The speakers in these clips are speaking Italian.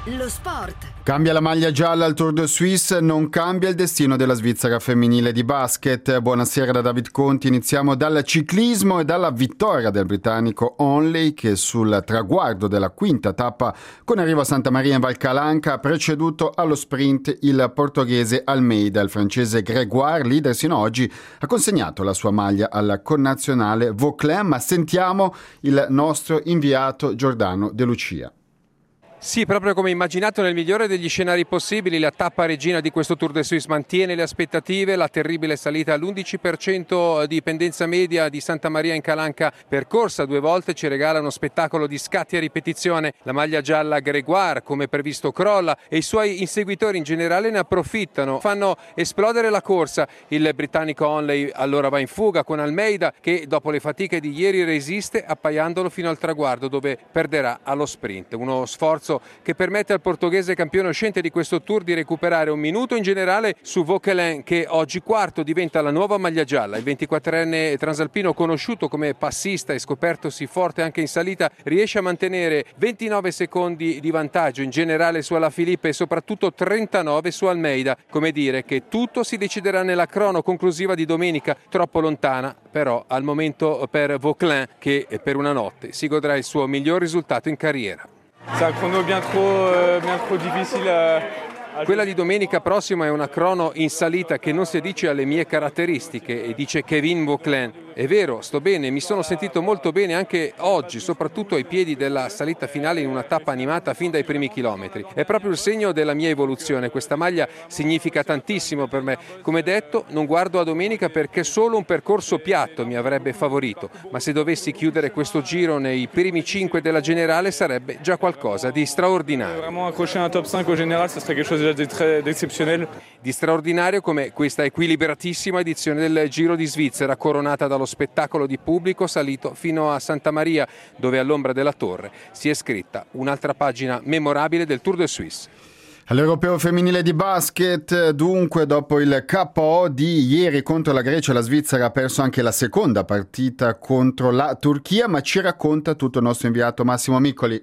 Lo sport. Cambia la maglia gialla al Tour de Suisse, non cambia il destino della Svizzera femminile di basket. Buonasera da David Conti, iniziamo dal ciclismo e dalla vittoria del britannico Onley che sul traguardo della quinta tappa con arrivo a Santa Maria in Val Calanca ha preceduto allo sprint il portoghese Almeida. Il francese Grégoire, leader sino ad oggi, ha consegnato la sua maglia alla connazionale Vauclin, ma sentiamo il nostro inviato Giordano De Lucia. Sì, proprio come immaginato nel migliore degli scenari possibili, la tappa regina di questo Tour de Suisse mantiene le aspettative, la terribile salita all'11% di pendenza media di Santa Maria in Calanca percorsa 2 volte ci regala uno spettacolo di scatti a ripetizione. La maglia gialla Grégoire, come previsto, crolla e i suoi inseguitori in generale ne approfittano, fanno esplodere la corsa. Il britannico Onley allora va in fuga con Almeida che dopo le fatiche di ieri resiste appaiandolo fino al traguardo dove perderà allo sprint. Uno sforzo che permette al portoghese campione uscente di questo Tour di recuperare un minuto in generale su Vauclin, che oggi quarto diventa la nuova maglia gialla. Il 24enne transalpino, conosciuto come passista e scopertosi forte anche in salita, riesce a mantenere 29 secondi di vantaggio in generale su Alaphilippe e soprattutto 39 su Almeida. Come dire che tutto si deciderà nella crono conclusiva di domenica, troppo lontana però al momento per Vauclin, che per una notte si godrà il suo miglior risultato in carriera. C'est un chrono bien trop difficile. Quella di domenica prossima è una crono in salita che non si addice alle mie caratteristiche, e dice Kevin Vauclin. È vero, sto bene, mi sono sentito molto bene anche oggi, soprattutto ai piedi della salita finale in una tappa animata fin dai primi chilometri. È proprio il segno della mia evoluzione, questa maglia significa tantissimo per me. Come detto, non guardo a domenica perché solo un percorso piatto mi avrebbe favorito, ma se dovessi chiudere questo giro nei primi 5 della generale sarebbe già qualcosa di straordinario. Vraiment accrocher un top 5 au général, ce serait quelque chose d'exceptionnel. Di straordinario come questa equilibratissima edizione del Giro di Svizzera, coronata dallo spettacolo di pubblico salito fino a Santa Maria, dove all'ombra della torre si è scritta un'altra pagina memorabile del Tour de Suisse. All'Europeo femminile di basket, dunque, dopo il KO di ieri contro la Grecia, la Svizzera ha perso anche la seconda partita contro la Turchia, ma ci racconta tutto il nostro inviato Massimo Miccoli.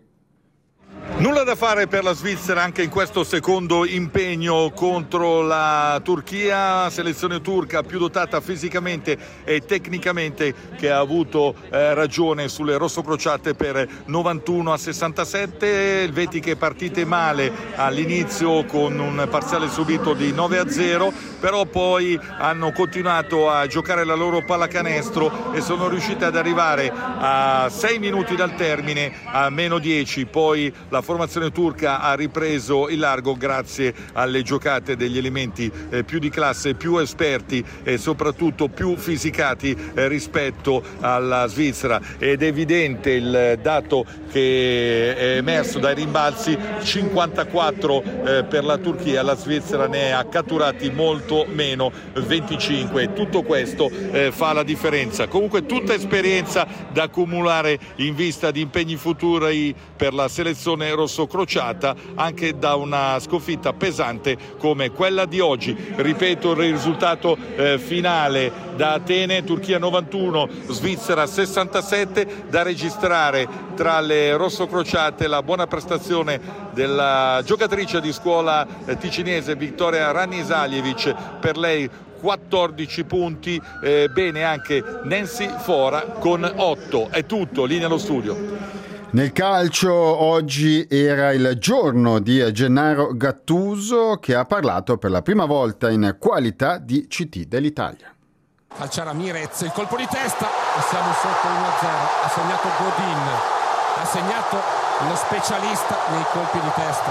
Nulla da fare per la Svizzera anche in questo secondo impegno contro la Turchia, selezione turca più dotata fisicamente e tecnicamente, che ha avuto ragione sulle rossocrociate per 91-67, Elvetiche partite male all'inizio con un parziale subito di 9-0, però poi hanno continuato a giocare la loro pallacanestro e sono riuscite ad arrivare a 6 minuti dal termine a -10, poi la formazione turca ha ripreso il largo grazie alle giocate degli elementi più di classe, più esperti e soprattutto più fisicati rispetto alla Svizzera. Ed è evidente il dato che è emerso dai rimbalzi: 54 per la Turchia, la Svizzera ne ha catturati molto meno, 25. Tutto questo fa la differenza. Comunque tutta esperienza da accumulare in vista di impegni futuri per la selezione rossocrociata, anche da una sconfitta pesante come quella di oggi. Ripeto il risultato finale da Atene: Turchia 91, Svizzera 67. Da registrare tra le rossocrociate la buona prestazione della giocatrice di scuola ticinese Victoria Ranisaljevic, per lei 14 punti, bene anche Nancy Fora con 8. È tutto, linea allo studio. Nel calcio oggi era il giorno di Gennaro Gattuso, che ha parlato per la prima volta in qualità di CT dell'Italia. Calcia Ramirez, il colpo di testa e siamo sotto 1-0. Ha segnato Godin, ha segnato lo specialista nei colpi di testa.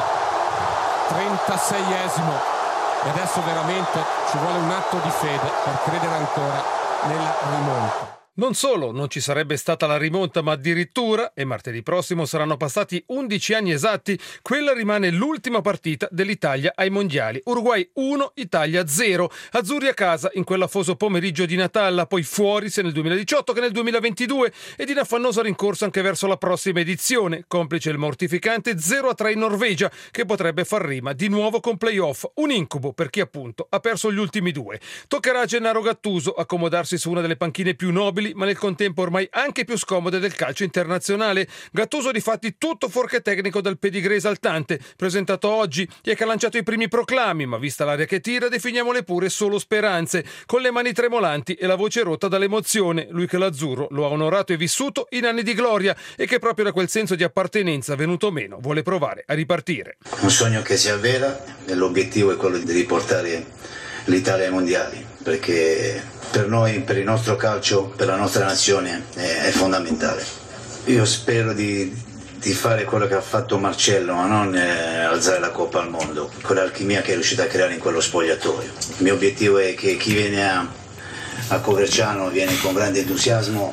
36esimo e adesso veramente ci vuole un atto di fede per credere ancora nella rimonta. Non solo non ci sarebbe stata la rimonta, ma addirittura, e martedì prossimo saranno passati 11 anni esatti, quella rimane l'ultima partita dell'Italia ai mondiali. Uruguay 1, Italia 0. Azzurri a casa in quell'afoso pomeriggio di Natale, poi fuori sia nel 2018 che nel 2022 ed in affannosa rincorsa anche verso la prossima edizione, complice il mortificante 0-3 in Norvegia, che potrebbe far rima di nuovo con playoff. Un incubo per chi appunto ha perso gli ultimi due. Toccherà a Gennaro Gattuso accomodarsi su una delle panchine più nobili piacevoli, ma nel contempo ormai anche più scomode del calcio internazionale. Gattuso difatti tutto fuorché tecnico dal pedigree esaltante, presentato oggi e che ha lanciato i primi proclami, ma vista l'aria che tira, definiamole pure solo speranze, con le mani tremolanti e la voce rotta dall'emozione, lui che l'azzurro lo ha onorato e vissuto in anni di gloria e che proprio da quel senso di appartenenza venuto meno vuole provare a ripartire. Un sogno che si avvera e l'obiettivo è quello di riportare l'Italia ai mondiali, perché per noi, per il nostro calcio, per la nostra nazione è fondamentale. Io spero di fare quello che ha fatto Marcello, ma non alzare la Coppa al Mondo, quell'alchimia che è riuscita a creare in quello spogliatoio. Il mio obiettivo è che chi viene a Coverciano viene con grande entusiasmo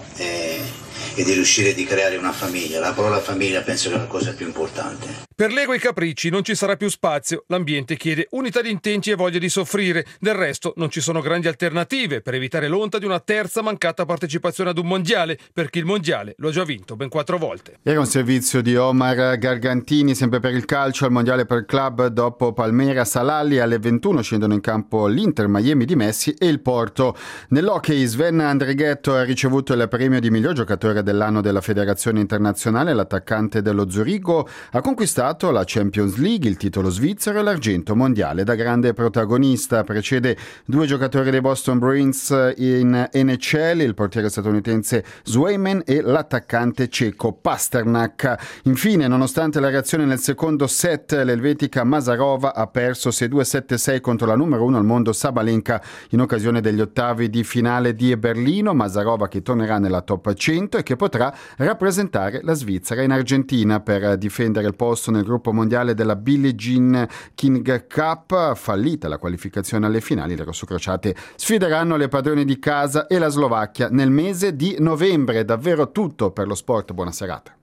e di riuscire di creare una famiglia. La parola famiglia penso che è la cosa più importante. Per l'ego e i capricci non ci sarà più spazio, l'ambiente chiede unità di intenti e voglia di soffrire, del resto non ci sono grandi alternative per evitare l'onta di una terza mancata partecipazione ad un mondiale, perché il mondiale lo ha già vinto ben 4 volte. Era un servizio di Omar Gargantini, sempre per il calcio, al mondiale per club. Dopo Palmeiras Al-Ahly alle 21 scendono in campo l'Inter Miami di Messi e il Porto. Nell'hockey Sven Andrighetto ha ricevuto il premio di miglior giocatore dell'anno della Federazione Internazionale. L'attaccante dello Zurigo ha conquistato la Champions League, il titolo svizzero e l'argento mondiale. Da grande protagonista precede 2 giocatori dei Boston Bruins in NHL, il portiere statunitense Swayman e l'attaccante ceco Pasternak. Infine, nonostante la reazione nel secondo set, l'elvetica Masarova ha perso 6-2-7-6 contro la numero 1 al mondo Sabalenka in occasione degli ottavi di finale di Berlino. Masarova che tornerà nella top 100 e che potrà rappresentare la Svizzera in Argentina per difendere il posto nel gruppo mondiale della Billie Jean King Cup. Fallita la qualificazione alle finali, le rossocrociate sfideranno le padrone di casa e la Slovacchia nel mese di novembre. Davvero tutto per lo sport, buona serata.